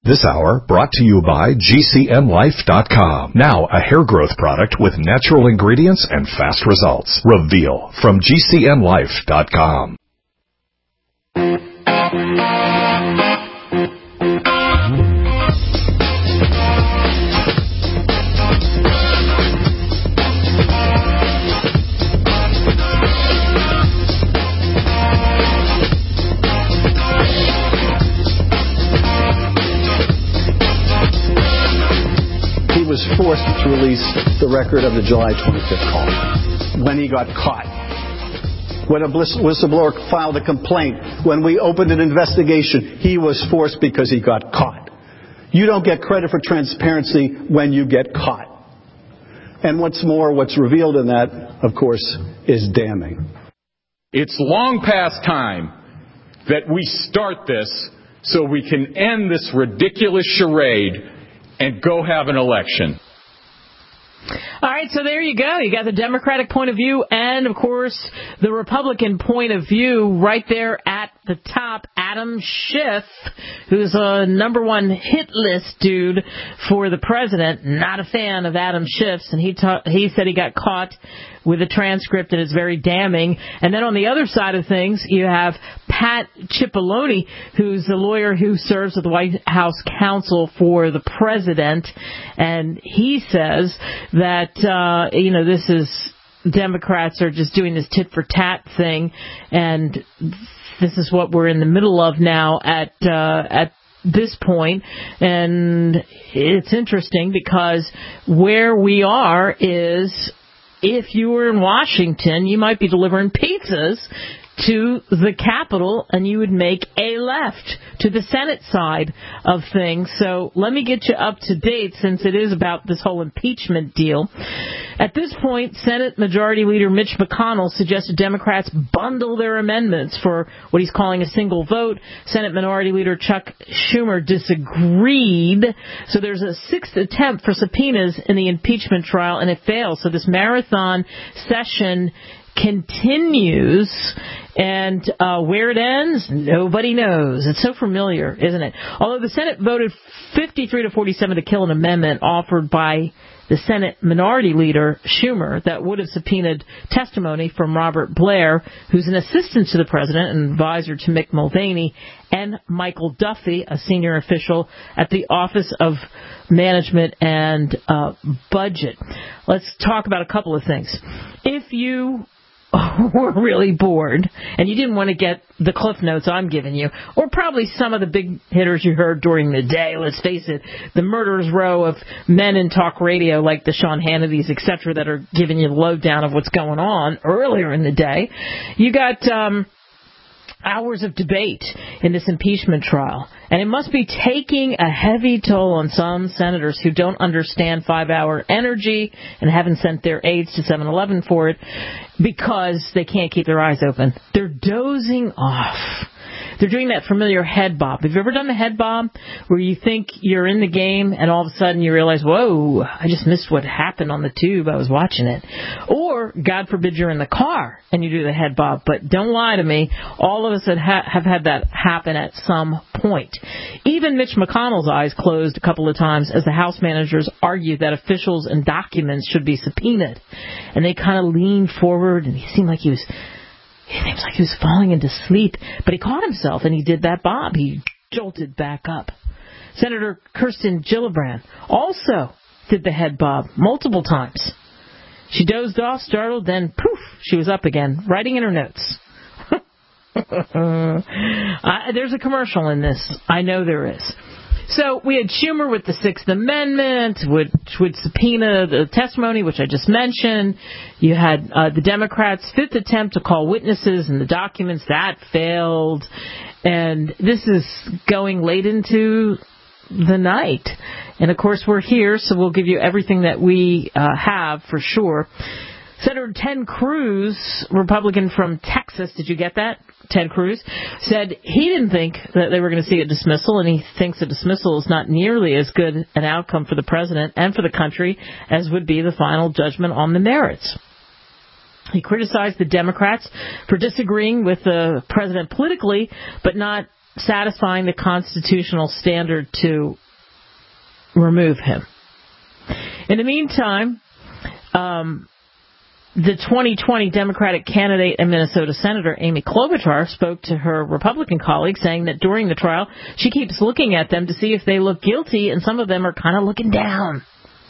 This hour brought to you by GCNlife.com. Now a hair growth product with natural ingredients and fast results. Reveal from GCNlife.com. Was forced to release the record of the July 25th call when he got caught. When a whistleblower filed a complaint, when we opened an investigation, he was forced because he got caught. You don't get credit for transparency when you get caught. And what's more, what's revealed in that, of course, is damning. It's long past time that we start this so we can end this ridiculous charade and go have an election. All right, so there you go. You got the Democratic point of view and, of course, the Republican point of view right there at the top. Adam Schiff, who's a number one hit list dude for the president, not a fan of Adam Schiff's, and he said he got caught with a transcript that is very damning. And then on the other side of things, you have Pat Cipollone, who's the lawyer who serves as the White House counsel for the president, and he says that, this is Democrats are just doing this tit-for-tat thing, and this is what we're in the middle of now at this point. And it's interesting because where we are is, if you were in Washington, you might be delivering pizzas to the Capitol, and you would make a left to the Senate side of things. So let me get you up to date, since it is about this whole impeachment deal. At this point, Senate Majority Leader Mitch McConnell suggested Democrats bundle their amendments for what he's calling a single vote. Senate Minority Leader Chuck Schumer disagreed. So there's a sixth attempt for subpoenas in the impeachment trial, and it fails. So this marathon session continues, and where it ends, nobody knows. It's so familiar, isn't it? Although the Senate voted 53-47 to kill an amendment offered by the Senate Minority Leader Schumer that would have subpoenaed testimony from Robert Blair, who's an assistant to the president and advisor to Mick Mulvaney, and Michael Duffy, a senior official at the Office of Management and Budget. Let's talk about a couple of things. If you were really bored and you didn't want to get the cliff notes I'm giving you, or probably some of the big hitters you heard during the day, let's face it, the murderer's row of men in talk radio like the Sean Hannitys, etc., that are giving you the lowdown of what's going on earlier in the day, you got hours of debate in this impeachment trial, and it must be taking a heavy toll on some senators who don't understand 5-hour energy and haven't sent their aides to 7-Eleven for it because they can't keep their eyes open. They're dozing off. They're doing that familiar head bob. Have you ever done the head bob where you think you're in the game and all of a sudden you realize, whoa, I just missed what happened on the tube. I was watching it. Or, God forbid, you're in the car and you do the head bob. But don't lie to me. All of us have had that happen at some point. Even Mitch McConnell's eyes closed a couple of times as the House managers argued that officials and documents should be subpoenaed. And they kind of leaned forward, and he seems like he was falling into sleep, but he caught himself and he did that bob. He jolted back up. Senator Kirsten Gillibrand also did the head bob multiple times. She dozed off, startled, then poof, she was up again, writing in her notes. There's a commercial in this. I know there is. So we had Schumer with the Sixth Amendment, which would subpoena the testimony, which I just mentioned. You had the Democrats' fifth attempt to call witnesses and the documents. That failed. And this is going late into the night. And, of course, we're here, so we'll give you everything that we have for sure. Senator Ted Cruz, Republican from Texas, did you get that? Ted Cruz said he didn't think that they were going to see a dismissal, and he thinks a dismissal is not nearly as good an outcome for the president and for the country as would be the final judgment on the merits. He criticized the Democrats for disagreeing with the president politically, but not satisfying the constitutional standard to remove him. In the meantime, the 2020 Democratic candidate and Minnesota Senator Amy Klobuchar spoke to her Republican colleagues, saying that during the trial, she keeps looking at them to see if they look guilty, and some of them are kind of looking down.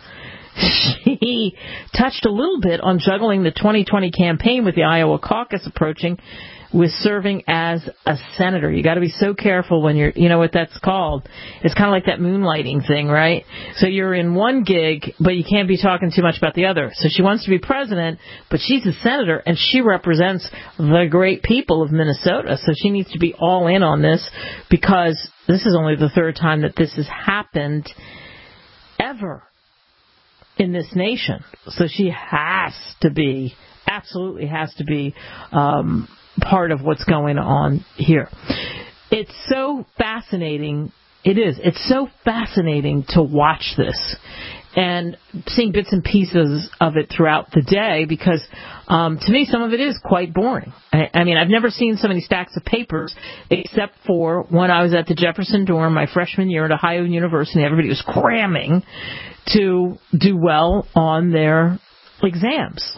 She touched a little bit on juggling the 2020 campaign with the Iowa caucus approaching with serving as a senator. You got to be so careful when you know what that's called. It's kind of like that moonlighting thing, right? So you're in one gig, but you can't be talking too much about the other. So she wants to be president, but she's a senator, and she represents the great people of Minnesota. So she needs to be all in on this, because this is only the third time that this has happened ever in this nation. So she has to be, absolutely has to be, part of what's going on here. It's so fascinating. It is. It's so fascinating to watch this and seeing bits and pieces of it throughout the day, because to me some of it is quite boring. I mean, I've never seen so many stacks of papers except for when I was at the Jefferson Dorm my freshman year at Ohio University. Everybody was cramming to do well on their exams.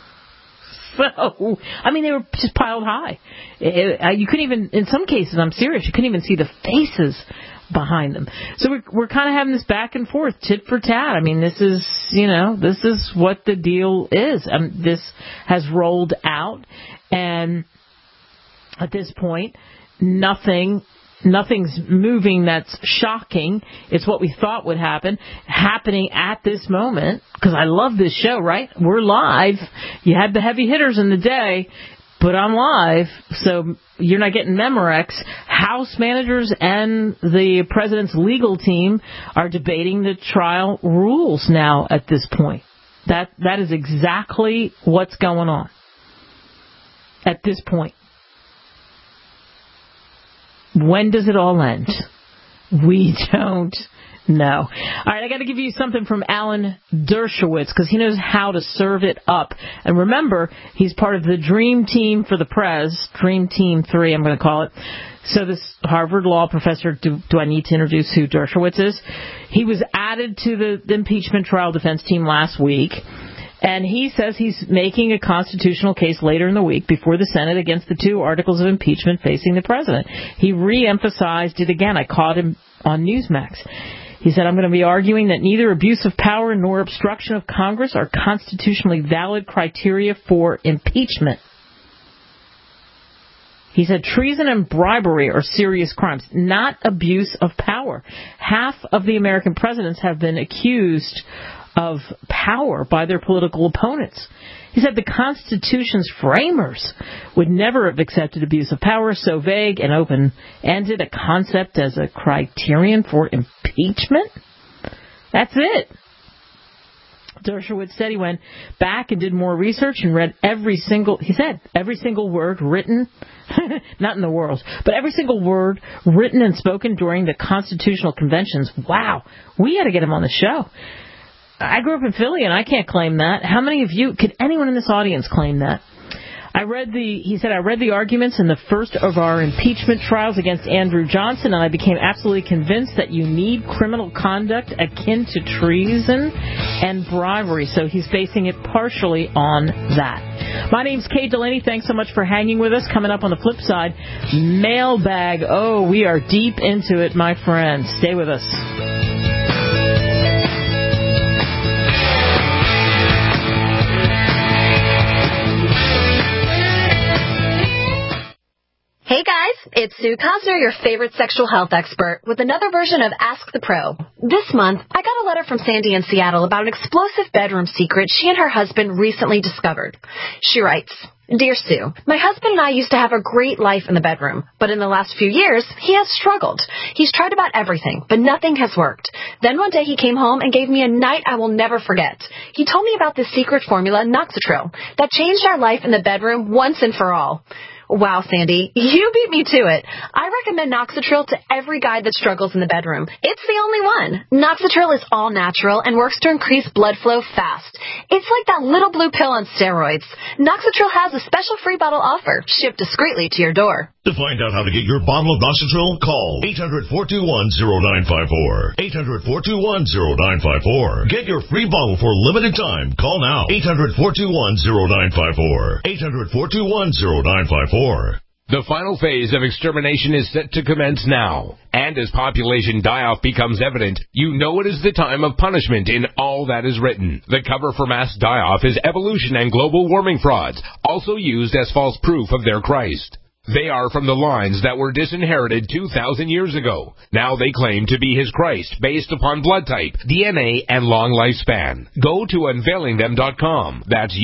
So, I mean, they were just piled high. You couldn't even, in some cases, I'm serious, you couldn't even see the faces behind them. So we're kind of having this back and forth, tit for tat. I mean, this is what the deal is. This has rolled out, and at this point, nothing's moving that's shocking. It's what we thought would happen, happening at this moment, because I love this show, right? We're live. You had the heavy hitters in the day, but I'm live, so you're not getting Memorex. House managers and the president's legal team are debating the trial rules now at this point. That is exactly what's going on at this point. When does it all end? We don't know. All right, I got to give you something from Alan Dershowitz, because he knows how to serve it up. And remember, he's part of the Dream Team for the Prez, Dream Team 3, I'm going to call it. So this Harvard law professor, do I need to introduce who Dershowitz is? He was added to the impeachment trial defense team last week. And he says he's making a constitutional case later in the week before the Senate against the 2 articles of impeachment facing the president. He re-emphasized it again. I caught him on Newsmax. He said, I'm going to be arguing that neither abuse of power nor obstruction of Congress are constitutionally valid criteria for impeachment. He said treason and bribery are serious crimes, not abuse of power. Half of the American presidents have been accused of power by their political opponents. He said the Constitution's framers would never have accepted abuse of power so vague and open-ended a concept as a criterion for impeachment. That's it. Dershowitz said he went back and did more research and read every single word written, not in the world, but every single word written and spoken during the constitutional conventions. Wow, we got to get him on the show. I grew up in Philly, and I can't claim that. How many of you, could anyone in this audience claim that? He said, I read the arguments in the first of our impeachment trials against Andrew Johnson, and I became absolutely convinced that you need criminal conduct akin to treason and bribery. So he's basing it partially on that. My name's Kate Delaney. Thanks so much for hanging with us. Coming up on the flip side, mailbag. Oh, we are deep into it, my friends. Stay with us. Hey guys, it's Sue Cosner, your favorite sexual health expert, with another version of Ask the Pro. This month, I got a letter from Sandy in Seattle about an explosive bedroom secret she and her husband recently discovered. She writes, Dear Sue, my husband and I used to have a great life in the bedroom, but in the last few years, he has struggled. He's tried about everything, but nothing has worked. Then one day he came home and gave me a night I will never forget. He told me about this secret formula, Noxatril, that changed our life in the bedroom once and for all. Wow, Sandy, you beat me to it. I recommend Noxitril to every guy that struggles in the bedroom. It's the only one. Noxitril is all natural and works to increase blood flow fast. It's like that little blue pill on steroids. Noxitril has a special free bottle offer, shipped discreetly to your door. To find out how to get your bottle of Noxitril, call 800-421-0954. 800-421-0954. Get your free bottle for a limited time. Call now. 800-421-0954. 800-421-0954. The final phase of extermination is set to commence now. And as population die-off becomes evident, you know it is the time of punishment in all that is written. The cover for mass die-off is evolution and global warming frauds, also used as false proof of their Christ. They are from the lines that were disinherited 2,000 years ago. Now they claim to be his Christ based upon blood type, DNA, and long lifespan. Go to unveilingthem.com. That's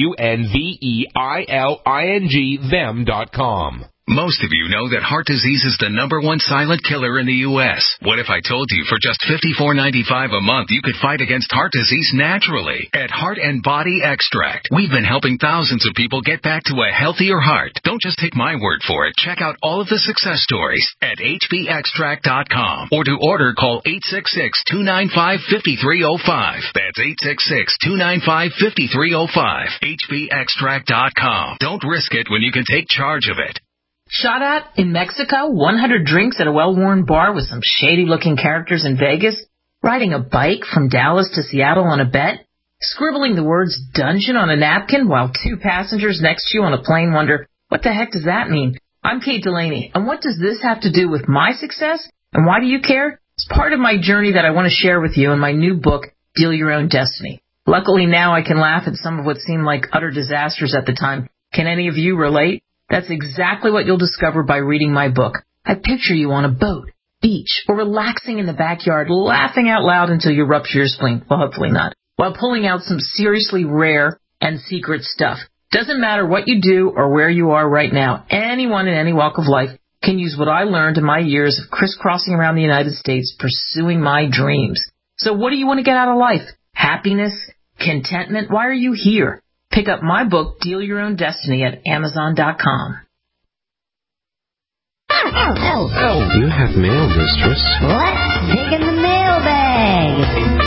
UNVEILING them.com. Most of you know that heart disease is the #1 silent killer in the U.S. What if I told you for just $54.95 a month you could fight against heart disease naturally at Heart and Body Extract? We've been helping thousands of people get back to a healthier heart. Don't just take my word for it. Check out all of the success stories at hbextract.com. Or to order, call 866-295-5305. That's 866-295-5305. hbextract.com. Don't risk it when you can take charge of it. Shot at in Mexico, 100 drinks at a well-worn bar with some shady-looking characters in Vegas, riding a bike from Dallas to Seattle on a bet, scribbling the words dungeon on a napkin while two passengers next to you on a plane wonder, what the heck does that mean? I'm Kate Delaney, and what does this have to do with my success? And why do you care? It's part of my journey that I want to share with you in my new book, Deal Your Own Destiny. Luckily now I can laugh at some of what seemed like utter disasters at the time. Can any of you relate? That's exactly what you'll discover by reading my book. I picture you on a boat, beach, or relaxing in the backyard, laughing out loud until you rupture your spleen. Well, hopefully not. While pulling out some seriously rare and secret stuff. Doesn't matter what you do or where you are right now. Anyone in any walk of life can use what I learned in my years of crisscrossing around the United States pursuing my dreams. So what do you want to get out of life? Happiness? Contentment? Why are you here? Pick up my book, Deal Your Own Destiny, at Amazon.com. You have mail, mistress. Let's dig in the mailbag.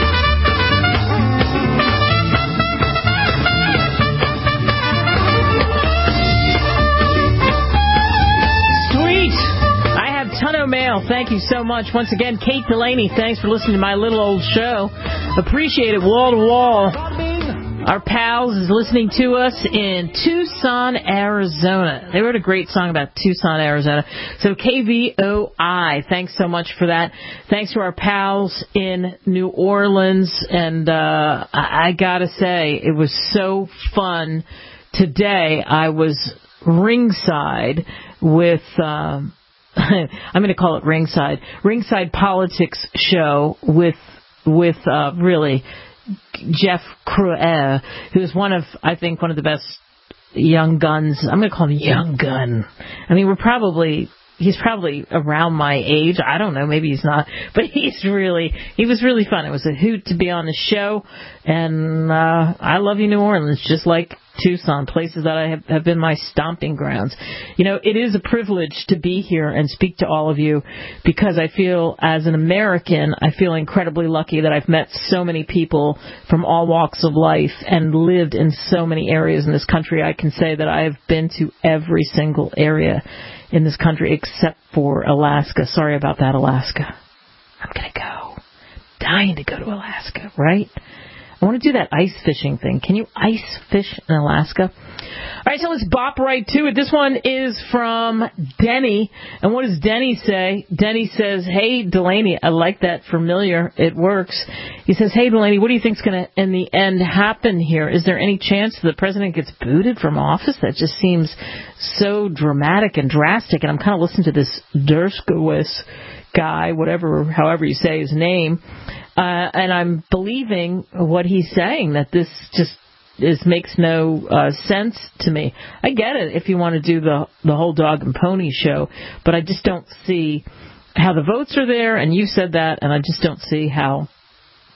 Sweet! I have ton of mail. Thank you so much. Once again, Kate Delaney, thanks for listening to my little old show. Appreciate it, wall to wall. Our pals is listening to us in Tucson, Arizona. They wrote a great song about Tucson, Arizona. So KVOI, thanks so much for that. Thanks to our pals in New Orleans. And I gotta say, it was so fun. Today I was ringside with... I'm going to call it Ringside Politics show with really... Jeff Cruer, who's I think one of the best young guns. I'm going to call him Young Gun. I mean, he's probably around my age. I don't know, maybe he's not, but he was really fun. It was a hoot to be on the show, and I love you, New Orleans, just like Tucson, places that I have been my stomping grounds. You know, it is a privilege to be here and speak to all of you because I feel, as an American, I feel incredibly lucky that I've met so many people from all walks of life and lived in so many areas in this country. I can say that I have been to every single area in this country except for Alaska. Sorry about that, Alaska. I'm going to go. Dying to go to Alaska, right? I want to do that ice fishing thing. Can you ice fish in Alaska? All right, so let's bop right to it. This one is from Denny. And what does Denny say? Denny says, hey, Delaney, I like that familiar. It works. He says, hey, Delaney, what do you think is going to, in the end, happen here? Is there any chance the president gets booted from office? That just seems so dramatic and drastic. And I'm kind of listening to this Dershowitz guy, however you say his name, and I'm believing what he's saying, that this just makes no sense to me. I get it if you want to do the whole dog and pony show, but I just don't see how the votes are there, and you said that, and I just don't see how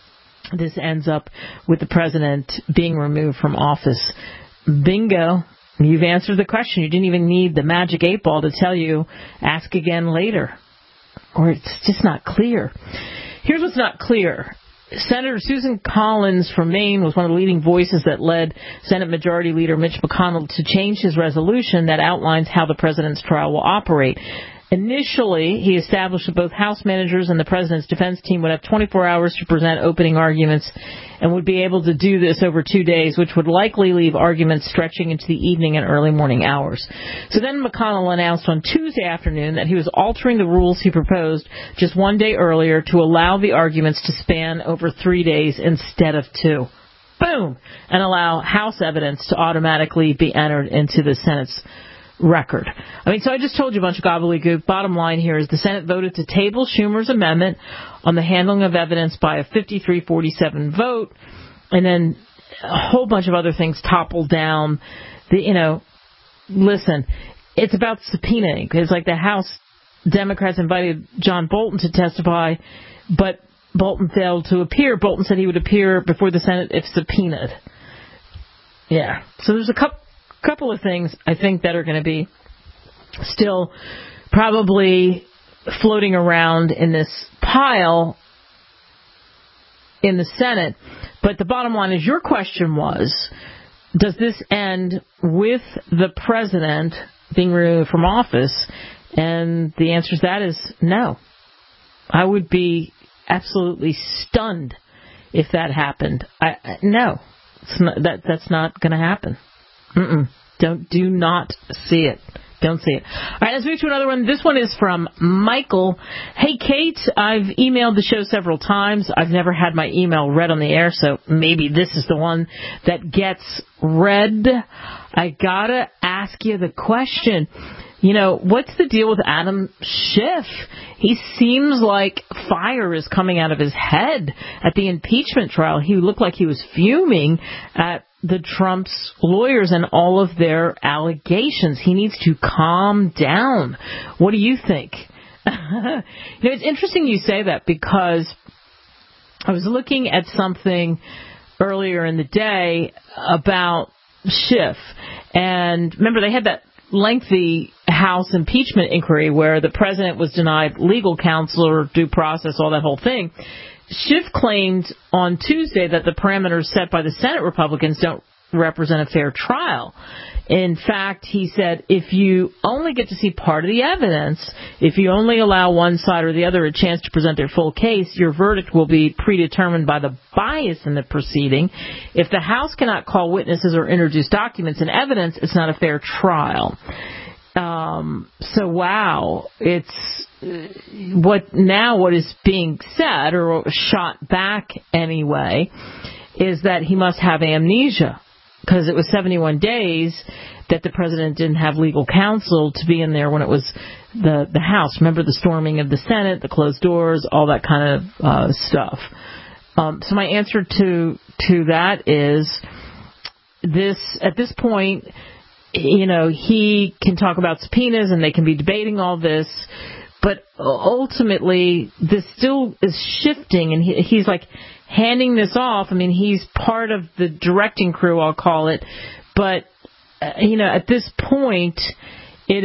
this ends up with the president being removed from office. Bingo. You've answered the question. You didn't even need the magic 8-ball to tell you, ask again later. Or it's just not clear. Here's what's not clear. Senator Susan Collins from Maine was one of the leading voices that led Senate Majority Leader Mitch McConnell to change his resolution that outlines how the president's trial will operate. Initially, he established that both House managers and the president's defense team would have 24 hours to present opening arguments and would be able to do this over 2 days, which would likely leave arguments stretching into the evening and early morning hours. So then McConnell announced on Tuesday afternoon that he was altering the rules he proposed just 1 day earlier to allow the arguments to span over 3 days instead of 2. Boom! And allow House evidence to automatically be entered into the Senate's record. So I just told you a bunch of gobbledygook. Bottom line here is the Senate voted to table Schumer's amendment on the handling of evidence by a 53-47 vote, and then a whole bunch of other things toppled down. Listen, it's about subpoenaing. It's like the House Democrats invited John Bolton to testify, but Bolton failed to appear. Bolton said he would appear before the Senate if subpoenaed. Yeah. So there's a couple of things I think that are going to be still probably floating around in this pile in the Senate. But the bottom line is your question was, does this end with the president being removed from office? And the answer to that is no. I would be absolutely stunned if that happened. No, that's not going to happen. Do not see it. Don't see it. All right, let's move to another one. This one is from Michael. Hey, Kate, I've emailed the show several times. I've never had my email read on the air, so maybe this is the one that gets read. I gotta ask you the question. What's the deal with Adam Schiff? He seems like fire is coming out of his head at the impeachment trial. He looked like he was fuming at the Trump's lawyers and all of their allegations. He needs to calm down. What do you think? It's interesting you say that, because I was looking at something earlier in the day about Schiff. And remember, they had that lengthy House impeachment inquiry where the president was denied legal counsel or due process, all that whole thing. Schiff claimed on Tuesday that the parameters set by the Senate Republicans don't represent a fair trial. In fact, he said, if you only get to see part of the evidence, if you only allow one side or the other a chance to present their full case, your verdict will be predetermined by the bias in the proceeding. If the House cannot call witnesses or introduce documents and evidence, it's not a fair trial. So, wow, it's what is being said, or shot back anyway, is that he must have amnesia, because it was 71 days that the president didn't have legal counsel to be in there when it was the House. Remember the storming of the Senate, the closed doors, all that kind of stuff. So my answer to that is this: at this point, he can talk about subpoenas and they can be debating all this, but ultimately this still is shifting, and he's like handing this off. He's part of the directing crew, I'll call it, but at this point it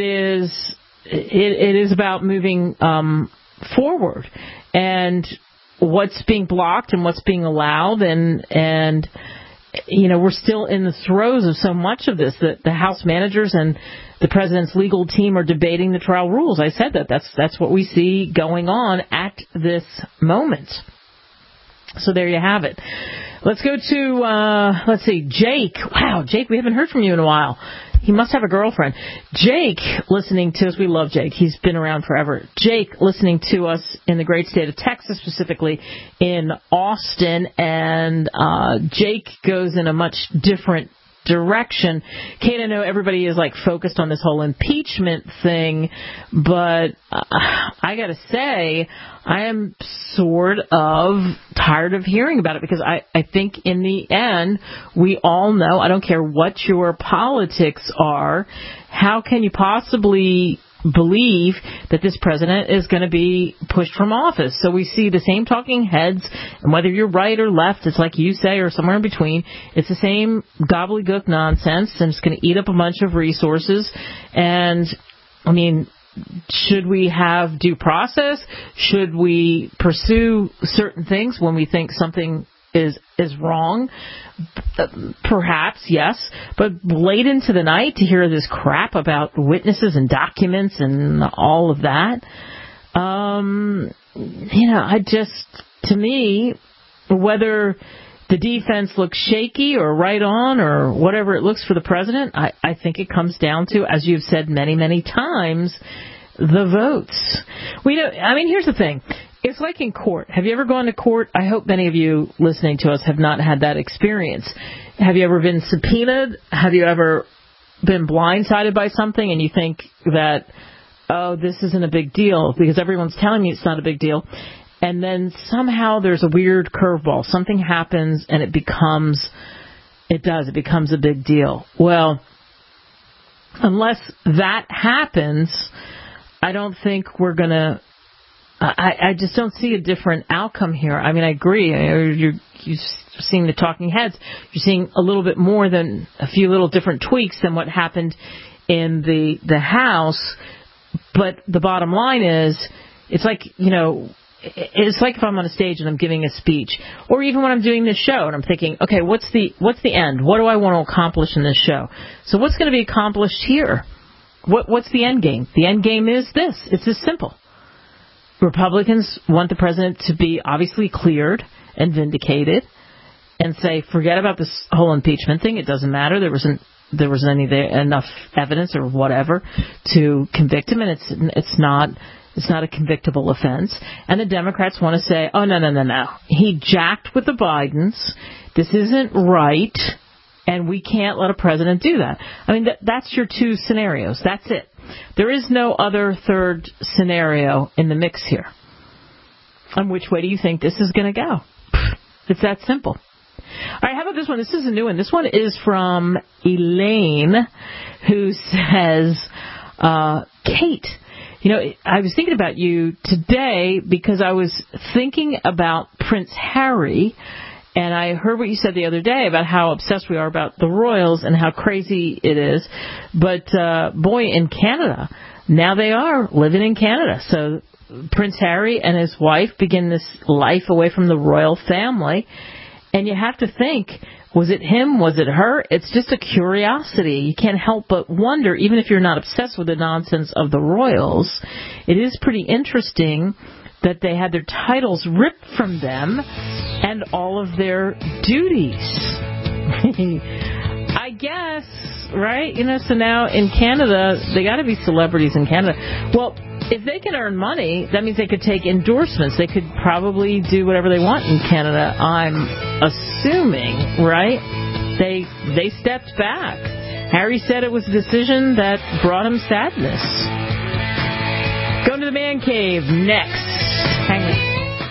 is about moving forward and what's being blocked and what's being allowed, and we're still in the throes of so much of this that the House managers and the president's legal team are debating the trial rules. I said that's what we see going on at this moment. So there you have it. Let's go to, Jake. Wow, Jake, we haven't heard from you in a while. He must have a girlfriend. Jake, listening to us. We love Jake. He's been around forever. Jake, listening to us in the great state of Texas, specifically in Austin. And Jake goes in a much different direction. Kate, I know everybody is focused on this whole impeachment thing, but I gotta say, I am sort of tired of hearing about it, because I think in the end, we all know, I don't care what your politics are, how can you possibly believe that this president is going to be pushed from office. So we see the same talking heads, and whether you're right or left, it's like you say, or somewhere in between, it's the same gobbledygook nonsense, and it's going to eat up a bunch of resources. And, I mean, should we have due process? Should we pursue certain things when we think something is wrong? Perhaps, yes. But late into the night to hear this crap about witnesses and documents and all of that, to me, whether the defense looks shaky or right on or whatever it looks for the president, I think it comes down to, as you've said many, many times, the votes. Here's the thing. It's like in court. Have you ever gone to court? I hope many of you listening to us have not had that experience. Have you ever been subpoenaed? Have you ever been blindsided by something and you think that, oh, this isn't a big deal because everyone's telling me it's not a big deal? And then somehow there's a weird curveball. Something happens and it becomes a big deal. Well, unless that happens, I don't think we're going to, I just don't see a different outcome here. I mean, I agree. You're seeing the talking heads. You're seeing a little bit more than a few little different tweaks than what happened in the House. But the bottom line is, it's like, it's like if I'm on a stage and I'm giving a speech, or even when I'm doing this show and I'm thinking, okay, what's the end? What do I want to accomplish in this show? So what's going to be accomplished here? What's the end game? The end game is this. It's this simple. Republicans want the president to be obviously cleared and vindicated and say, forget about this whole impeachment thing. It doesn't matter. There wasn't enough evidence or whatever to convict him, and it's not a convictable offense. And the Democrats want to say, oh, no. He jacked with the Bidens. This isn't right, and we can't let a president do that. I mean, that's your two scenarios. That's it. There is no other third scenario in the mix here. And which way do you think this is going to go? It's that simple. All right, how about this one? This is a new one. This one is from Elaine, who says, Kate, I was thinking about you today because I was thinking about Prince Harry, and I heard what you said the other day about how obsessed we are about the royals and how crazy it is. But, boy, in Canada, now they are living in Canada. So Prince Harry and his wife begin this life away from the royal family. And you have to think, was it him? Was it her? It's just a curiosity. You can't help but wonder, even if you're not obsessed with the nonsense of the royals, it is pretty interesting that they had their titles ripped from them and all of their duties. I guess, right? So now in Canada, they got to be celebrities in Canada. Well, if they can earn money, that means they could take endorsements. They could probably do whatever they want in Canada, I'm assuming, right? They stepped back. Harry said it was a decision that brought him sadness. Going to the man cave next. Hang on.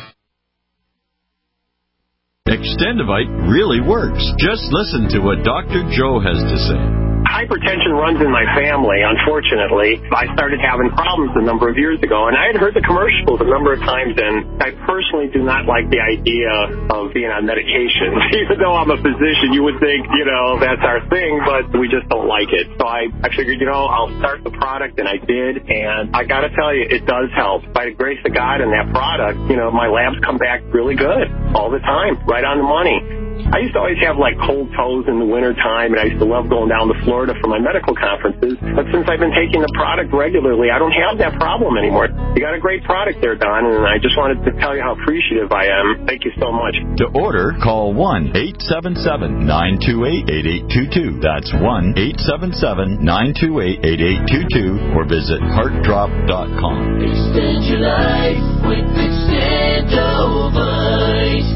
Extendivite really works. Just listen to what Dr. Joe has to say. Hypertension runs in my family, unfortunately. I started having problems a number of years ago, and I had heard the commercials a number of times, and I personally do not like the idea of being on medication. Even though I'm a physician, you would think, that's our thing, but we just don't like it. So I figured, I'll start the product, and I did, and I got to tell you, it does help. By the grace of God and that product, my labs come back really good all the time, right on the money. I used to always have cold toes in the winter time, and I used to love going down to Florida for my medical conferences. But since I've been taking the product regularly, I don't have that problem anymore. You got a great product there, Don, and I just wanted to tell you how appreciative I am. Thank you so much. To order, call 1-877-928-8822. That's 1-877-928-8822, or visit heartdrop.com. Extend your life with Extendovite.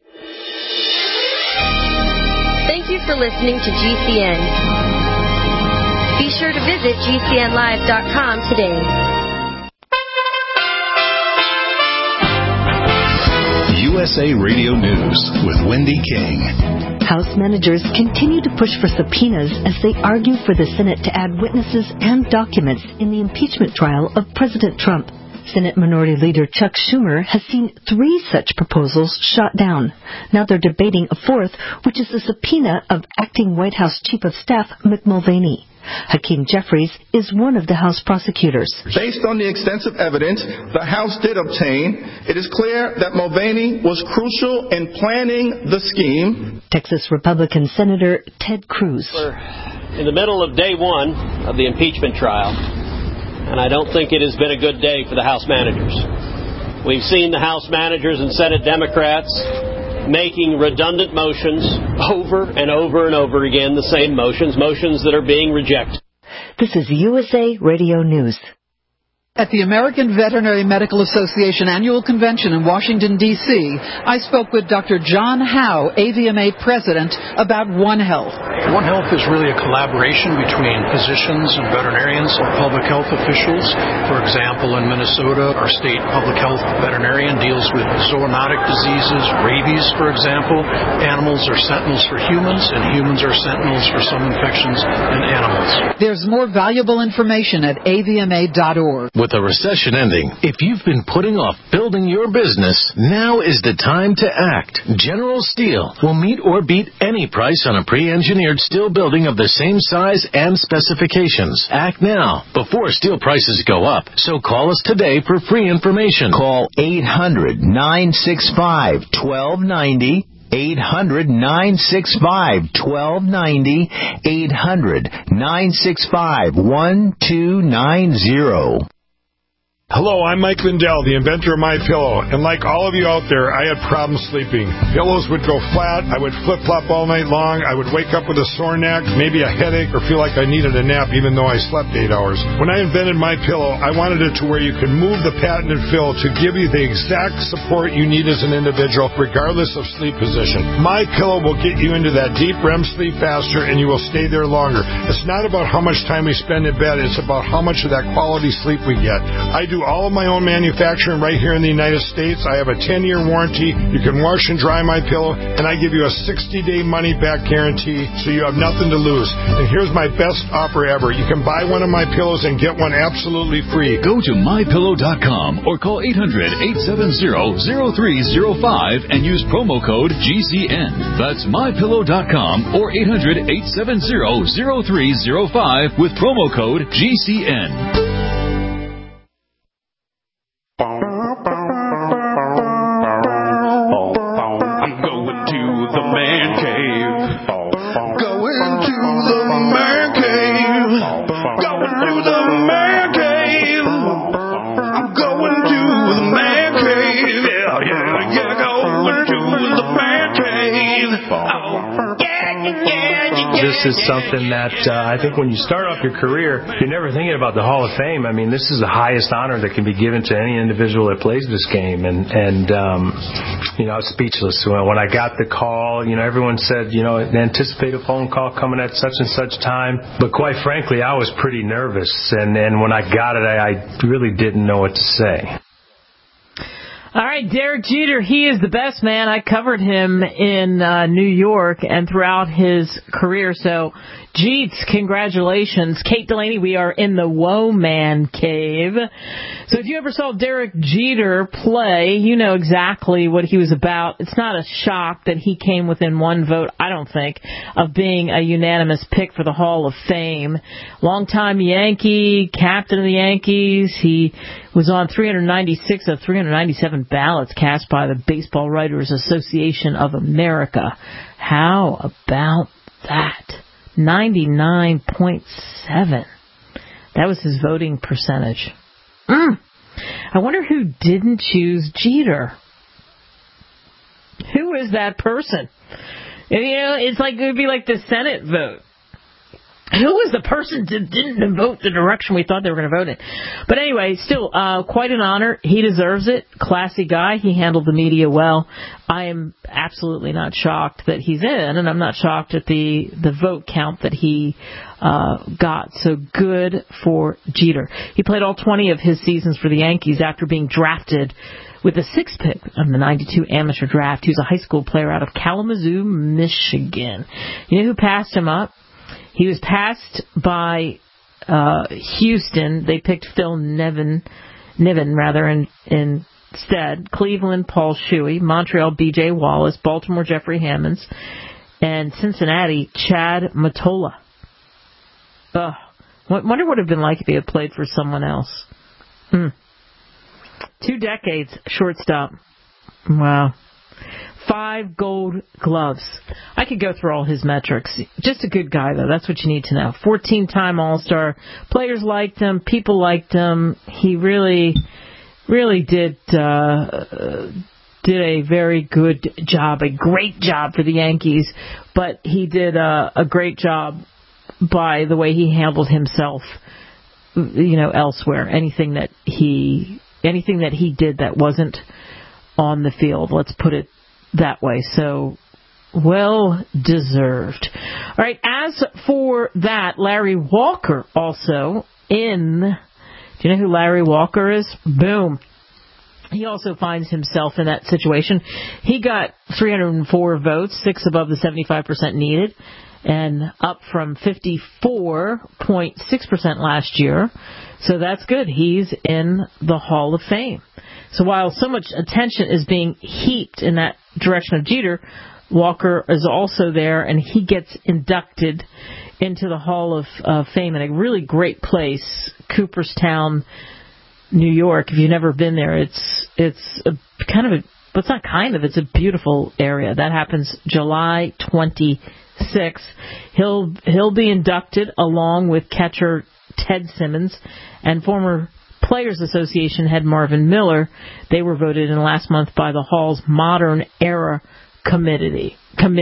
Thank you for listening to GCN. Be sure to visit GCNlive.com today. USA Radio News with Wendy King. House managers continue to push for subpoenas as they argue for the Senate to add witnesses and documents in the impeachment trial of President Trump. Senate Minority Leader Chuck Schumer has seen 3 such proposals shot down. Now they're debating a 4th, which is the subpoena of acting White House Chief of Staff Mick Mulvaney. Hakeem Jeffries is one of the House prosecutors. Based on the extensive evidence the House did obtain, it is clear that Mulvaney was crucial in planning the scheme. Texas Republican Senator Ted Cruz. We're in the middle of day 1 of the impeachment trial, and I don't think it has been a good day for the House managers. We've seen the House managers and Senate Democrats making redundant motions over and over and over again, the same motions that are being rejected. This is USA Radio News. At the American Veterinary Medical Association Annual Convention in Washington, D.C., I spoke with Dr. John Howe, AVMA President, about One Health. One Health is really a collaboration between physicians and veterinarians and public health officials. For example, in Minnesota, our state public health veterinarian deals with zoonotic diseases, rabies, for example. Animals are sentinels for humans, and humans are sentinels for some infections in animals. There's more valuable information at avma.org. With a recession ending, if you've been putting off building your business, now is the time to act. General Steel will meet or beat any price on a pre-engineered steel building of the same size and specifications. Act now, before steel prices go up. So call us today for free information. Call 800-965-1290. 800-965-1290. 800-965-1290. Hello, I'm Mike Lindell, the inventor of MyPillow, and like all of you out there, I had problems sleeping. Pillows would go flat, I would flip-flop all night long, I would wake up with a sore neck, maybe a headache, or feel like I needed a nap even though I slept 8 hours. When I invented MyPillow, I wanted it to where you can move the patented fill to give you the exact support you need as an individual, regardless of sleep position. MyPillow will get you into that deep REM sleep faster, and you will stay there longer. It's not about how much time we spend in bed, it's about how much of that quality sleep we get. I do all of my own manufacturing right here in the United States. I have a 10-year warranty. You can wash and dry MyPillow, and I give you a 60-day money-back guarantee, so you have nothing to lose. And here's my best offer ever. You can buy one of my pillows and get one absolutely free. Go to MyPillow.com or call 800-870-0305 and use promo code GCN. That's MyPillow.com or 800-870-0305 with promo code GCN. I'm going to the man cave. Going to the man cave. Going to the man cave. I'm going to the man cave. Yeah. Going to the man cave. Oh, yeah. This is something that I think when you start off your career, you're never thinking about the Hall of Fame. I mean, this is the highest honor that can be given to any individual that plays this game. And you know, I was speechless. When I got the call, you know, everyone said, you know, anticipate a phone call coming at such and such time. But quite frankly, I was pretty nervous. And when I got it, I really didn't know what to say. All right, Derek Jeter, he is the best, man. I covered him in New York and throughout his career. So, Jeets, congratulations. Kate Delaney, we are in the Woe Man Cave. So if you ever saw Derek Jeter play, you know exactly what he was about. It's not a shock that he came within one vote, I don't think, of being a unanimous pick for the Hall of Fame. Longtime Yankee, captain of the Yankees. He was on 396 of 397 ballots cast by the Baseball Writers Association of America. How about that? 99.7. That was his voting percentage. I wonder who didn't choose Jeter. Who is that person? And, you know, it's like it would be like the Senate vote. who was the person that didn't vote the direction we thought they were going to vote in? But anyway, still, quite an honor. He deserves it. Classy guy. He handled the media well. I am absolutely not shocked that he's in, and I'm not shocked at the vote count that he got. So good for Jeter. He played all 20 of his seasons for the Yankees after being drafted with the 6th pick of the 92 amateur draft. He was a high school player out of Kalamazoo, Michigan. You know who passed him up? He was passed by Houston. They picked Phil Nevin instead. Cleveland, Paul Shuey. Montreal, B.J. Wallace. Baltimore, Jeffrey Hammonds. And Cincinnati, Chad Mottola. Wonder what it would have been like if he had played for someone else. 2 decades, shortstop. Wow. 5 gold gloves. I could go through all his metrics. Just a good guy, though. That's what you need to know. 14-time All-Star. Players liked him. People liked him. He really did a very good job, a great job for the Yankees. But he did a great job by the way he handled himself, elsewhere. Anything that he did that wasn't on the field. Let's put it that way. So, well deserved. All right, as for that, Larry Walker also in. Do you know who Larry Walker is? Boom. He also finds himself in that situation. He got 304 votes, 6 above the 75% needed, and up from 54.6% last year. So that's good. He's in the Hall of Fame. So while so much attention is being heaped in that direction of Jeter, Walker is also there, and he gets inducted into the Hall of Fame in a really great place, Cooperstown, New York. If you've never been there, it's a it's a beautiful area. That happens July 26th. He'll be inducted along with catcher Ted Simmons and former Players Association head Marvin Miller. They were voted in last month by the Hall's Modern Era Committee.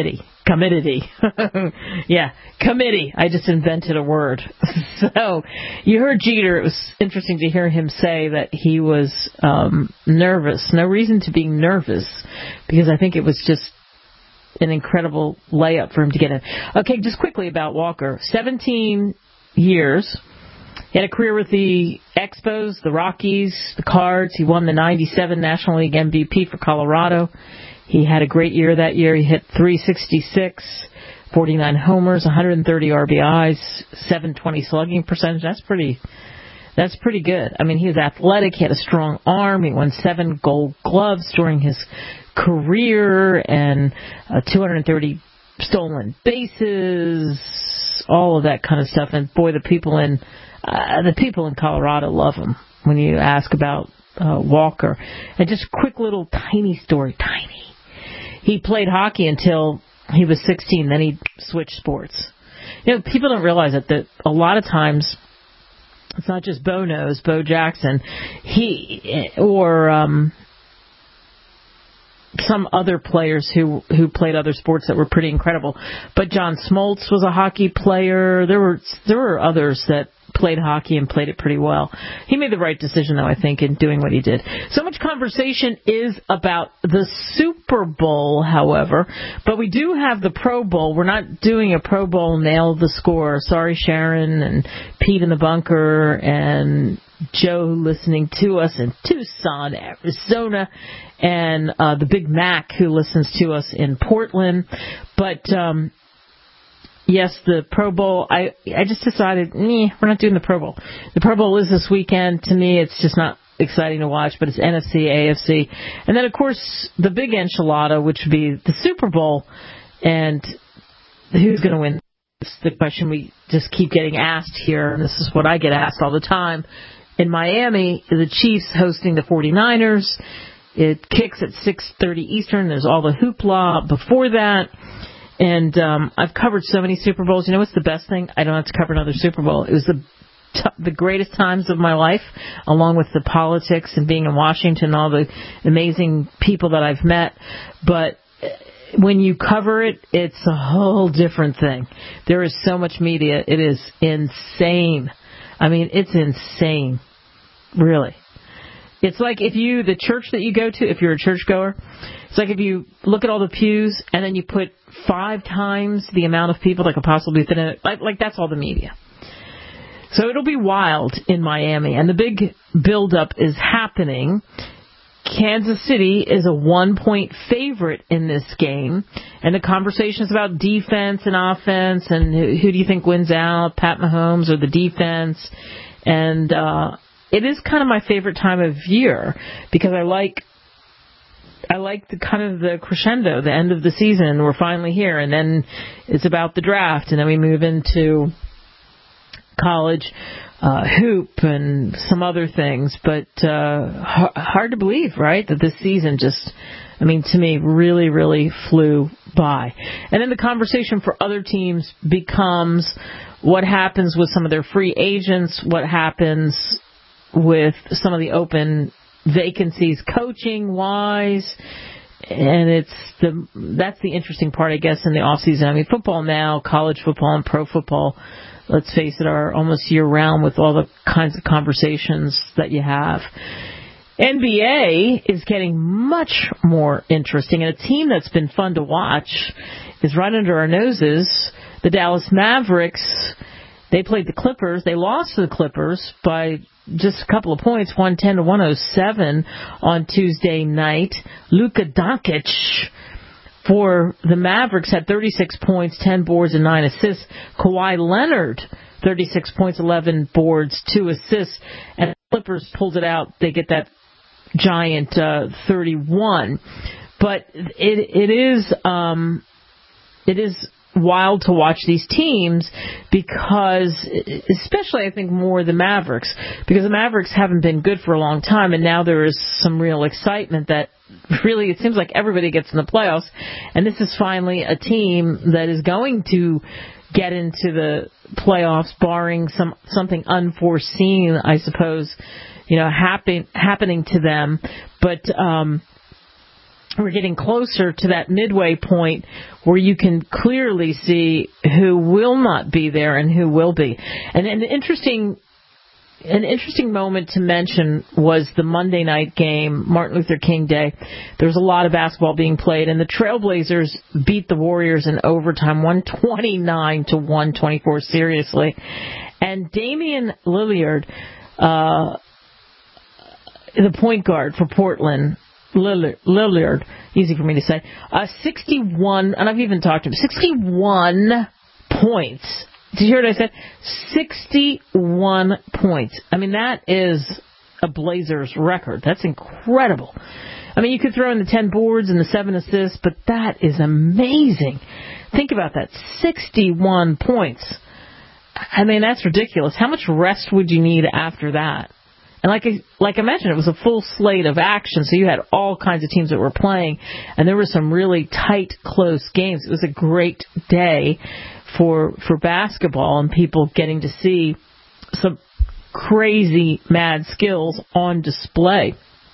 Yeah, committee. I just invented a word. So, you heard Jeter. It was interesting to hear him say that he was nervous. No reason to be nervous, because I think it was just an incredible layup for him to get in. Okay, just quickly about Walker. 17 years. He had a career with the Expos, the Rockies, the Cards. He won the 97 National League MVP for Colorado. He had a great year that year. He hit .366, 49 homers, 130 RBIs, .720 slugging percentage. That's pretty good. I mean, he was athletic. He had a strong arm. He won 7 Gold Gloves during his career and 230 stolen bases, all of that kind of stuff. And boy, the people in Colorado love him when you ask about Walker. And just a quick little tiny story. He played hockey until he was 16, then he switched sports. People don't realize that a lot of times it's not just Bo Jackson, some other players who played other sports that were pretty incredible. But John Smoltz was a hockey player. There were others that played hockey and played it pretty well. He made the right decision, though, I think, in doing what he did. So much conversation is about the Super Bowl, however, but we do have the Pro Bowl. We're not doing a Pro Bowl nail the score. Sorry, Sharon and Pete in the bunker and Joe listening to us in Tucson, Arizona, and the Big Mac who listens to us in Portland. But yes, the Pro Bowl, I just decided, we're not doing the Pro Bowl. The Pro Bowl is this weekend. To me, it's just not exciting to watch, but it's NFC, AFC. And then, of course, the big enchilada, which would be the Super Bowl. And who's going to win? It's the question we just keep getting asked here, and this is what I get asked all the time. In Miami, the Chiefs hosting the 49ers. It kicks at 6:30 Eastern. There's all the hoopla before that. And I've covered so many Super Bowls. You know what's the best thing? I don't have to cover another Super Bowl. It was the greatest times of my life, along with the politics and being in Washington and all the amazing people that I've met. But when you cover it, it's a whole different thing. There is so much media. It is insane. I mean, it's insane. Really. It's like the church that you go to, if you're a churchgoer, it's like if you look at all the pews and then you put 5 times the amount of people that could possibly fit in it. Like that's all the media. So it'll be wild in Miami. And the big buildup is happening. Kansas City is a 1-point favorite in this game. And the conversation is about defense and offense and who do you think wins out, Pat Mahomes or the defense. And it is kind of my favorite time of year because I like the kind of the crescendo, the end of the season. We're finally here, and then it's about the draft, and then we move into college hoop and some other things. But hard to believe, right, that this season just, I mean, to me, really, really flew by. And then the conversation for other teams becomes what happens with some of their free agents, what happens with some of the open vacancies coaching-wise, and that's the interesting part, I guess, in the off-season. I mean, football now, college football and pro football, let's face it, are almost year-round with all the kinds of conversations that you have. NBA is getting much more interesting, and a team that's been fun to watch is right under our noses, the Dallas Mavericks. They played the Clippers. They lost to the Clippers by just a couple of points, 110-107 on Tuesday night. Luka Doncic for the Mavericks had 36 points, 10 boards, and 9 assists. Kawhi Leonard, 36 points, 11 boards, 2 assists. And the Clippers pulled it out. They get that giant 31. But it is wild to watch these teams because, especially I think more the Mavericks, because the Mavericks haven't been good for a long time, and now there is some real excitement that really it seems like everybody gets in the playoffs, and this is finally a team that is going to get into the playoffs, barring something unforeseen, I suppose, happening to them. But we're getting closer to that midway point where you can clearly see who will not be there and who will be. And an interesting moment to mention was the Monday night game, Martin Luther King Day. There was a lot of basketball being played, and the Trailblazers beat the Warriors in overtime, 129-124, seriously. And Damian Lillard, the point guard for Portland, Lillard, easy for me to say, 61, and I've even talked to him, 61 points. Did you hear what I said? 61 points. I mean, that is a Blazers record. That's incredible. I mean, you could throw in the 10 boards and the 7 assists, but that is amazing. Think about that. 61 points. I mean, that's ridiculous. How much rest would you need after that? And like I mentioned, it was a full slate of action, so you had all kinds of teams that were playing, and there were some really tight, close games. It was a great day for basketball and people getting to see some crazy, mad skills on display.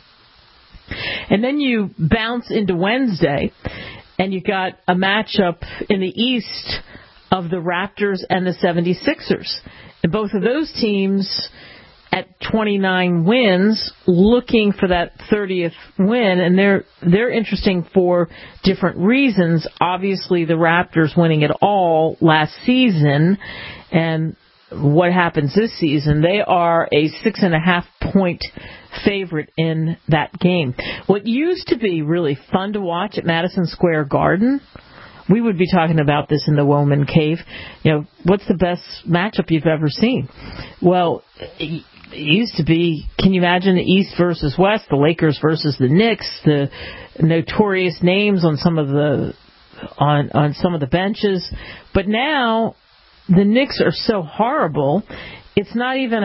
And then you bounce into Wednesday, and you got a matchup in the East of the Raptors and the 76ers. And both of those teams at 29 wins, looking for that 30th win, and they're interesting for different reasons. Obviously, the Raptors winning it all last season, and what happens this season, they are a 6.5-point favorite in that game. What used to be really fun to watch at Madison Square Garden, we would be talking about this in the Woman Cave, what's the best matchup you've ever seen? Well, it used to be, can you imagine the East versus West, the Lakers versus the Knicks, the notorious names on some of the benches. But now the Knicks are so horrible, it's not even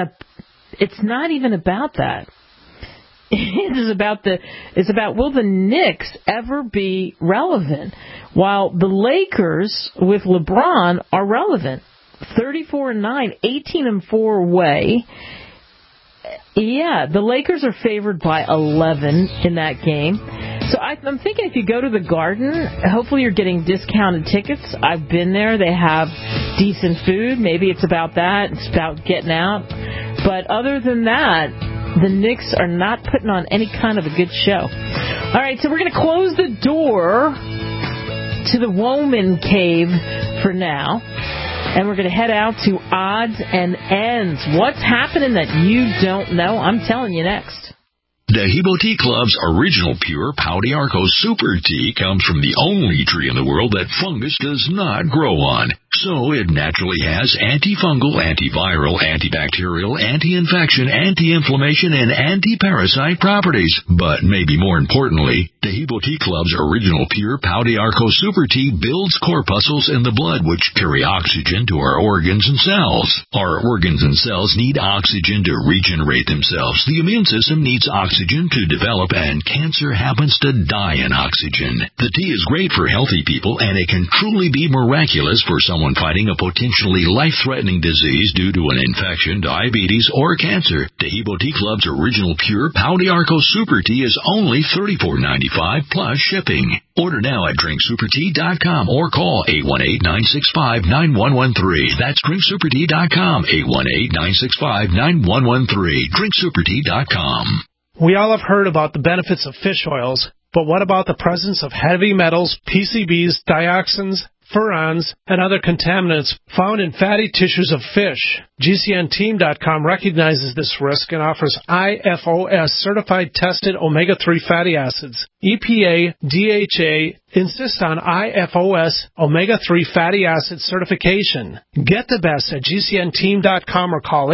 about that. It's about will the Knicks ever be relevant? While the Lakers with LeBron are relevant. 34-9, 18-4 away. Yeah, the Lakers are favored by 11 in that game. So I'm thinking if you go to the Garden, hopefully you're getting discounted tickets. I've been there. They have decent food. Maybe it's about that. It's about getting out. But other than that, the Knicks are not putting on any kind of a good show. All right, so we're going to close the door to the Woman Cave for now. And we're going to head out to Odds and Ends. What's happening that you don't know? I'm telling you next. Dehibo Tea Club's original pure Pau d'Arco Super Tea comes from the only tree in the world that fungus does not grow on. So it naturally has antifungal, antiviral, antibacterial, anti-infection, anti-inflammation, and anti-parasite properties. But maybe more importantly, Dehibo Tea Club's original pure Pau d'Arco Super Tea builds corpuscles in the blood which carry oxygen to our organs and cells. Our organs and cells need oxygen to regenerate themselves. The immune system needs oxygen to develop, and cancer happens to die in oxygen. The tea is great for healthy people, and it can truly be miraculous for someone fighting a potentially life-threatening disease due to an infection, diabetes, or cancer. Dehibo Tea Club's original pure Pau d'Arco Super Tea is only $34.95 plus shipping. Order now at drinksupertea.com or call 818-965-9113. That's drinksupertea.com, 818-965-9113. drinksupertea.com. We all have heard about the benefits of fish oils, but what about the presence of heavy metals, PCBs, dioxins, furans, and other contaminants found in fatty tissues of fish? GCNteam.com recognizes this risk and offers IFOS certified tested omega-3 fatty acids. EPA, DHA insist on IFOS omega-3 fatty acid certification. Get the best at GCNteam.com or call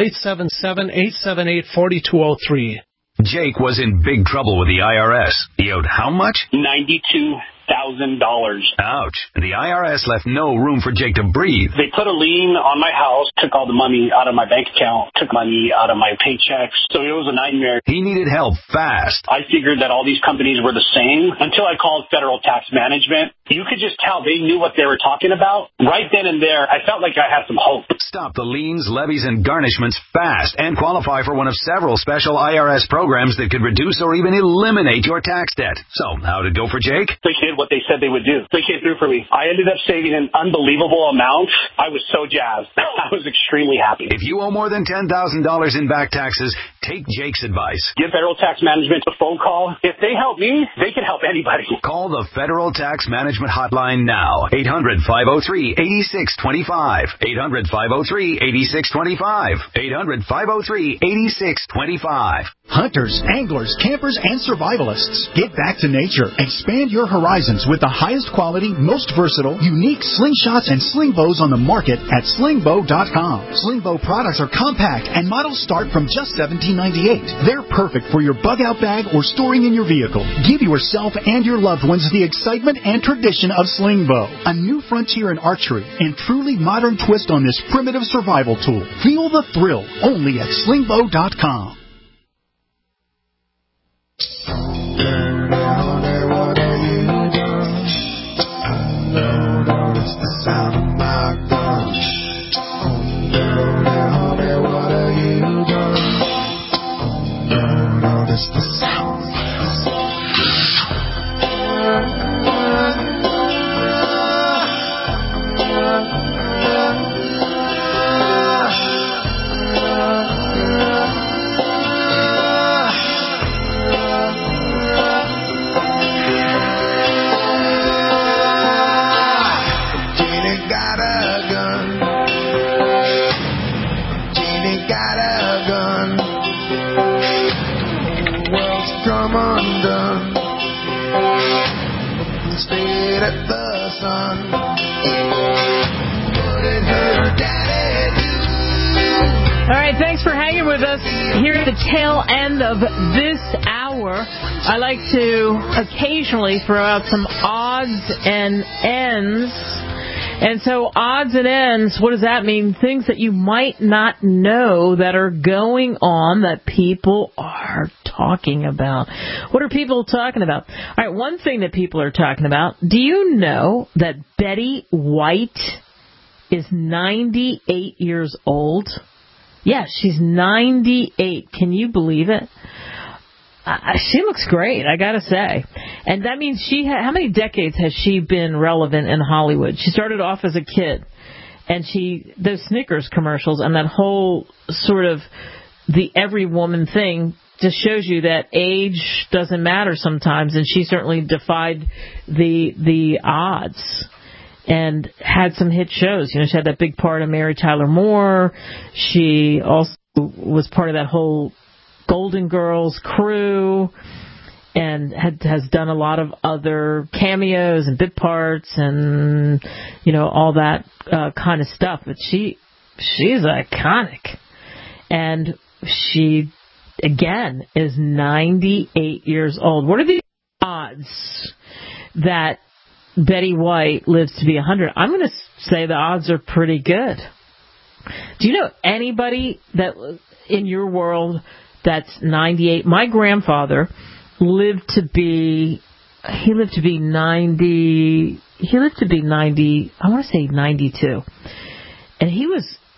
877-878-4203. Jake was in big trouble with the IRS. He owed how much? $92,000. Ouch. The IRS left no room for Jake to breathe. They put a lien on my house, took all the money out of my bank account, took money out of my paychecks. So it was a nightmare. He needed help fast. I figured that all these companies were the same until I called Federal Tax Management. You could just tell they knew what they were talking about. Right then and there, I felt like I had some hope. Stop the liens, levies, and garnishments fast and qualify for one of several special IRS programs that could reduce or even eliminate your tax debt. So, how did it go for Jake? They did what they said they would do. They came through for me. I ended up saving an unbelievable amount. I was so jazzed. I was extremely happy. If you owe more than $10,000 in back taxes, take Jake's advice. Give Federal Tax Management a phone call. If they help me, they can help anybody. Call the Federal Tax Management Hotline now. 800-503-8625. 800-503-8625. 800-503-8625. Hunters, anglers, campers, and survivalists, get back to nature. Expand your horizons with the highest quality, most versatile, unique slingshots and sling bows on the market at slingbow.com. Slingbow products are compact and models start from just $17.98. They're perfect for your bug-out bag or storing in your vehicle. Give yourself and your loved ones the excitement and tradition of Slingbow, a new frontier in archery and truly modern twist on this primitive survival tool. Feel the thrill only at slingbow.com. All right, thanks for hanging with us here at the tail end of this hour. I like to occasionally throw out some odds and ends. And so odds and ends, what does that mean? Things that you might not know that are going on that people are talking about. What are people talking about? All right, one thing that people are talking about, do you know that Betty White is 98 years old? Yeah, she's 98. Can you believe it? she looks great, I gotta say. And that means how many decades has she been relevant in Hollywood? She started off as a kid, and those Snickers commercials and that whole sort of the every woman thing just shows you that age doesn't matter sometimes, and she certainly defied the odds and had some hit shows. You know, she had that big part of Mary Tyler Moore. She also was part of that whole Golden Girls crew and has done a lot of other cameos and bit parts and, you know, all that kind of stuff. But she's iconic. And she, again, is 98 years old. What are the odds that Betty White lives to be 100? I'm going to say the odds are pretty good. Do you know anybody that in your world that's 98? My grandfather lived to be 90. He lived to be 90. I want to say 92. And he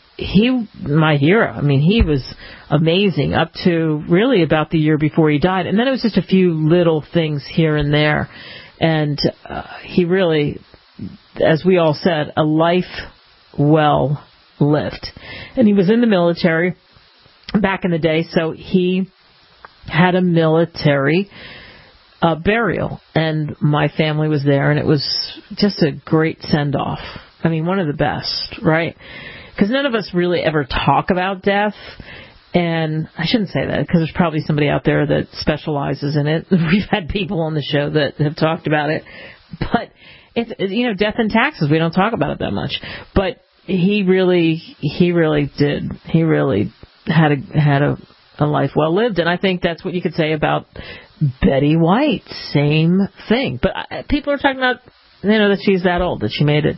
my hero. I mean, he was amazing up to really about the year before he died. And then it was just a few little things here and there. And he really, as we all said, a life well lived. And he was in the military back in the day, so he had a military burial. And my family was there, and it was just a great send-off. I mean, one of the best, right? Because none of us really ever talk about death. And I shouldn't say that because there's probably somebody out there that specializes in it. We've had people on the show that have talked about it. But, it's, you know, death and taxes, we don't talk about it that much. But he really did. He really had a life well lived. And I think that's what you could say about Betty White. Same thing. But people are talking about, you know, that she's that old, that she made it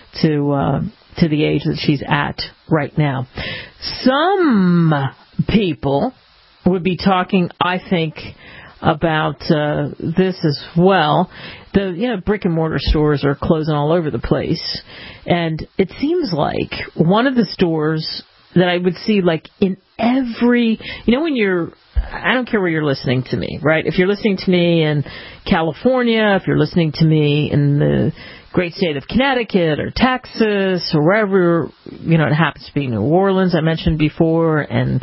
to the age that she's at right now. Some people would be talking, I think, about this as well. The brick and mortar stores are closing all over the place, and it seems like one of the stores that I would see, like in every, when I don't care where you're listening to me, right? If you're listening to me in California, if you're listening to me in the great state of Connecticut or Texas or wherever, it happens to be, New Orleans, I mentioned before, and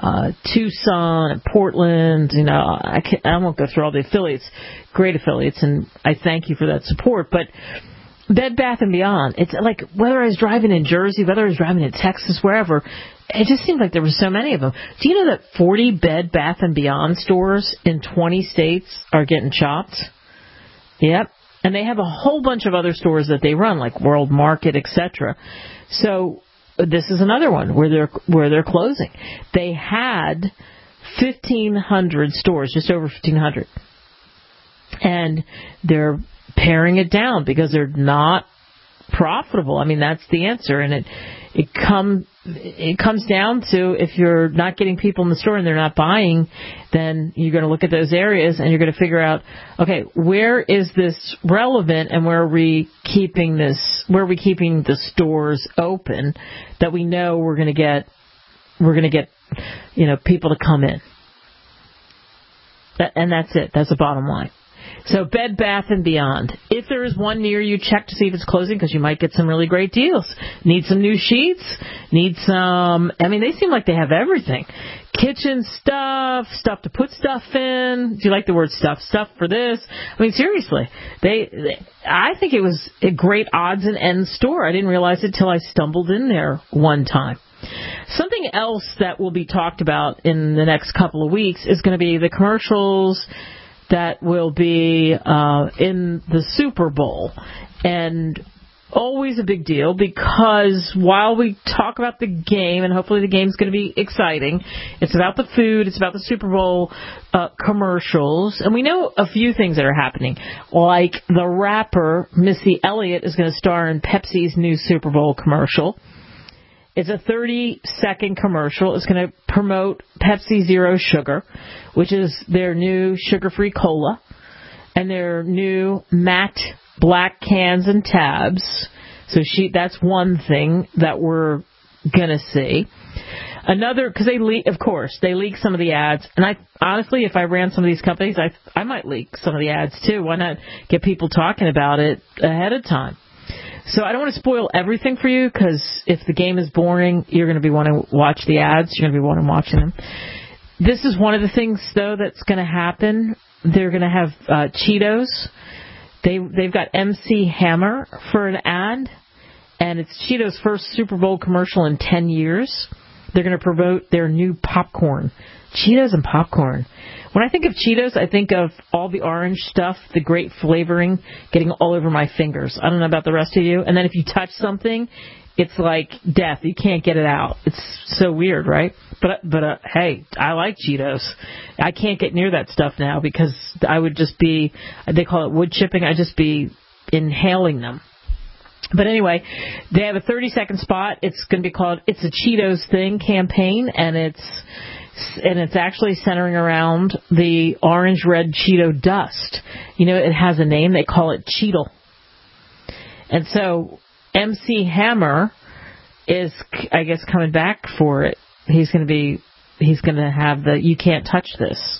Tucson and Portland, I won't go through all the affiliates, great affiliates, and I thank you for that support, but Bed Bath & Beyond, it's like whether I was driving in Jersey, whether I was driving in Texas, wherever, it just seemed like there were so many of them. Do you know that 40 Bed Bath & Beyond stores in 20 states are getting chopped? Yep. And they have a whole bunch of other stores that they run, like World Market, etc. So this is another one where they're closing. They had 1,500 stores, just over 1,500, and they're paring it down because they're not profitable. I mean, that's the answer, and it comes down to, if you're not getting people in the store and they're not buying, then you're going to look at those areas and you're going to figure out, okay, where is this relevant and where are we keeping the stores open that we know we're going to get people to come in. And that's it. That's the bottom line. So Bed Bath & Beyond. If there is one near you, check to see if it's closing because you might get some really great deals. Need some new sheets? Need some... I mean, they seem like they have everything. Kitchen stuff to put stuff in. Do you like the word stuff? Stuff for this. I mean, seriously. I think it was a great odds and ends store. I didn't realize it till I stumbled in there one time. Something else that will be talked about in the next couple of weeks is going to be the commercials that will be in the Super Bowl. And always a big deal because while we talk about the game, and hopefully the game's going to be exciting, it's about the food, it's about the Super Bowl commercials. And we know a few things that are happening, like the rapper Missy Elliott is going to star in Pepsi's new Super Bowl commercial. It's a 30-second commercial. It's going to promote Pepsi Zero Sugar, which is their new sugar-free cola, and their new matte black cans and tabs. So that's one thing that we're going to see. Another, because they leak, of course, they leak some of the ads. And I honestly, if I ran some of these companies, I might leak some of the ads too. Why not get people talking about it ahead of time? So I don't want to spoil everything for you, because if the game is boring, you're going to be wanting to watch the ads. You're going to be wanting to watch them. This is one of the things, though, that's going to happen. They're going to have Cheetos. They've got MC Hammer for an ad, and it's Cheetos' first Super Bowl commercial in 10 years. They're going to promote their new popcorn. Cheetos and popcorn. When I think of Cheetos, I think of all the orange stuff, the great flavoring, getting all over my fingers. I don't know about the rest of you. And then if you touch something, it's like death. You can't get it out. It's so weird, right? But hey, I like Cheetos. I can't get near that stuff now because I would just be, they call it wood chipping, I'd just be inhaling them. But anyway, they have a 30-second spot. It's going to be called It's a Cheetos Thing campaign, and it's actually centering around the orange-red Cheeto dust. You know, it has a name. They call it Cheetle. And so MC Hammer is, I guess, coming back for it. He's going to have the You Can't Touch This.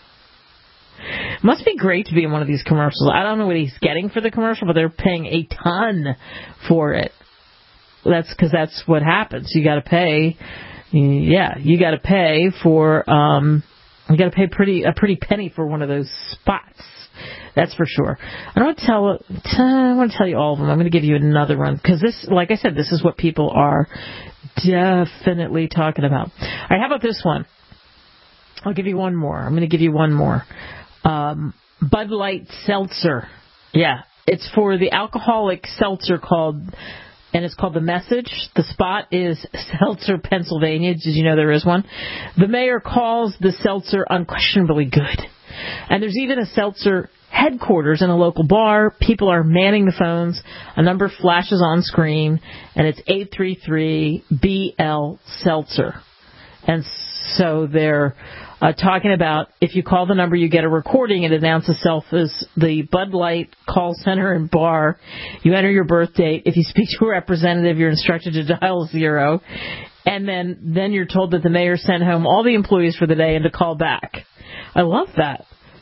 Must be great to be in one of these commercials. I don't know what he's getting for the commercial, but they're paying a ton for it. That's because that's what happens. You got to pay. Yeah, you got to pay for. You got to pay a pretty penny for one of those spots. That's for sure. I want to tell you all of them. I'm going to give you another one because this, like I said, this is what people are definitely talking about. All right, how about this one? I'll give you one more. I'm going to give you one more. Bud Light Seltzer. Yeah, it's for the alcoholic seltzer and it's called The Message. The spot is Seltzer, Pennsylvania. Did you know there is one? The mayor calls the seltzer unquestionably good. And there's even a seltzer headquarters in a local bar. People are manning the phones. A number flashes on screen, and it's 833-BL Seltzer. And so they're talking about if you call the number, you get a recording. It announces itself as the Bud Light call center and bar. You enter your birth date. If you speak to a representative, you're instructed to dial 0. And then you're told that the mayor sent home all the employees for the day and to call back. I love that.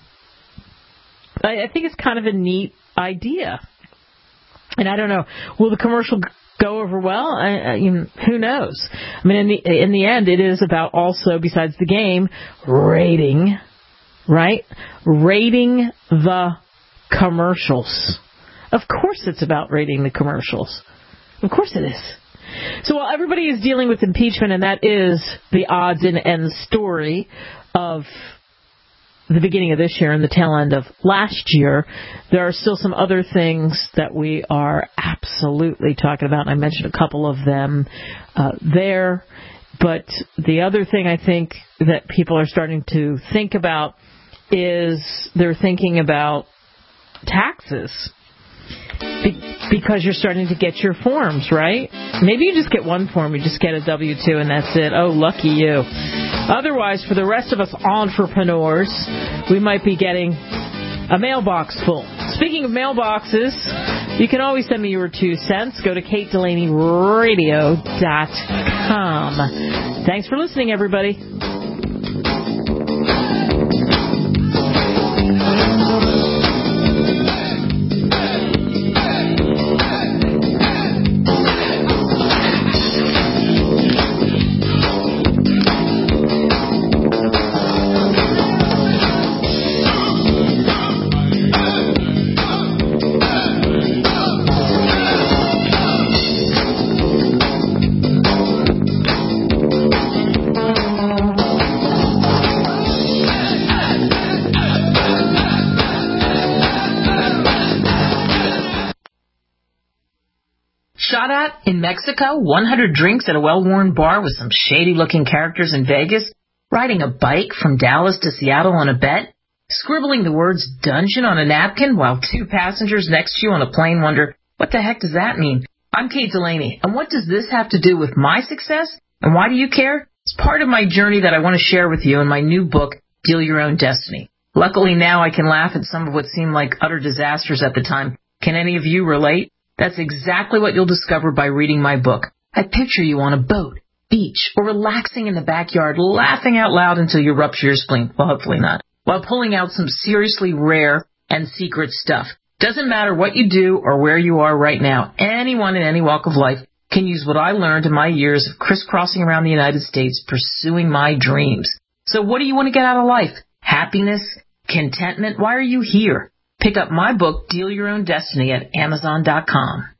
I think it's kind of a neat idea. And I don't know, will the commercial go over well? Who knows? I mean, in the end, it is about also, besides the game, rating, right? Rating the commercials. Of course it's about rating the commercials. Of course it is. So while everybody is dealing with impeachment, and that is the odds and ends story of the beginning of this year and the tail end of last year, there are still some other things that we are absolutely talking about, and I mentioned a couple of them there. But the other thing I think that people are starting to think about is they're thinking about taxes. Because you're starting to get your forms, right? Maybe you just get one form, you just get a W-2 and that's it. Oh, lucky you. Otherwise, for the rest of us entrepreneurs, we might be getting a mailbox full. Speaking of mailboxes, you can always send me your 2 cents. Go to KateDelaneyRadio.com. Thanks for listening, everybody. Shot at in Mexico, 100 drinks at a well-worn bar with some shady-looking characters in Vegas, riding a bike from Dallas to Seattle on a bet, scribbling the words dungeon on a napkin while 2 passengers next to you on a plane wonder, what the heck does that mean? I'm Kate Delaney, and what does this have to do with my success? And why do you care? It's part of my journey that I want to share with you in my new book, Deal Your Own Destiny. Luckily now I can laugh at some of what seemed like utter disasters at the time. Can any of you relate? That's exactly what you'll discover by reading my book. I picture you on a boat, beach, or relaxing in the backyard, laughing out loud until you rupture your spleen. Well, hopefully not. While pulling out some seriously rare and secret stuff. Doesn't matter what you do or where you are right now. Anyone in any walk of life can use what I learned in my years of crisscrossing around the United States pursuing my dreams. So what do you want to get out of life? Happiness? Contentment? Why are you here? Pick up my book, Deal Your Own Destiny, at Amazon.com.